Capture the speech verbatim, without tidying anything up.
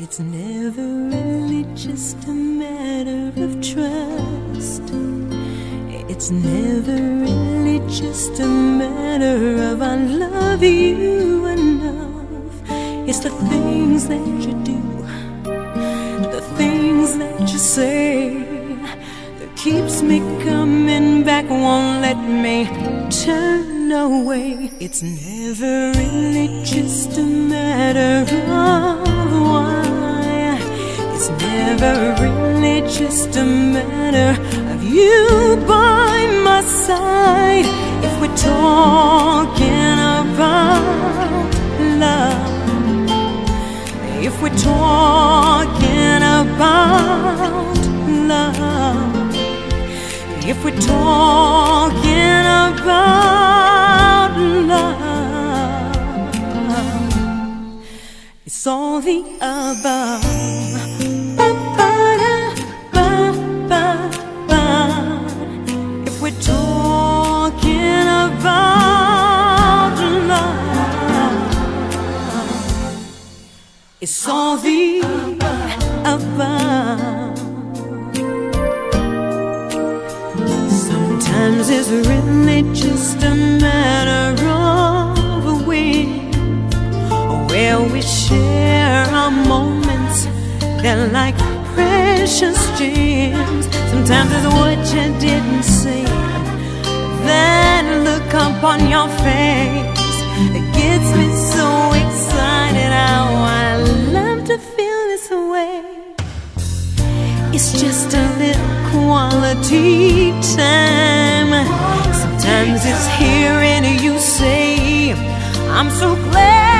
It's never really just a matter of trust. It's never really just a matter of I love you enough. It's the things that you do, the things that you say, that keeps me coming back, won't let me turn away. It's never really just a matter of why. It's never really just a matter of you by my side. If we're talking about love, if we're talking about love, if we're talking about love, it's all the above. If we're talking about love, it's all the above. Sometimes it's really just a matter of a win, where we share our moments, they're like precious gems. Sometimes it's what you didn't say, that look upon your face, it gets me so excited. How I love to feel this way. It's just a little quality time. Sometimes it's hearing you say, I'm so glad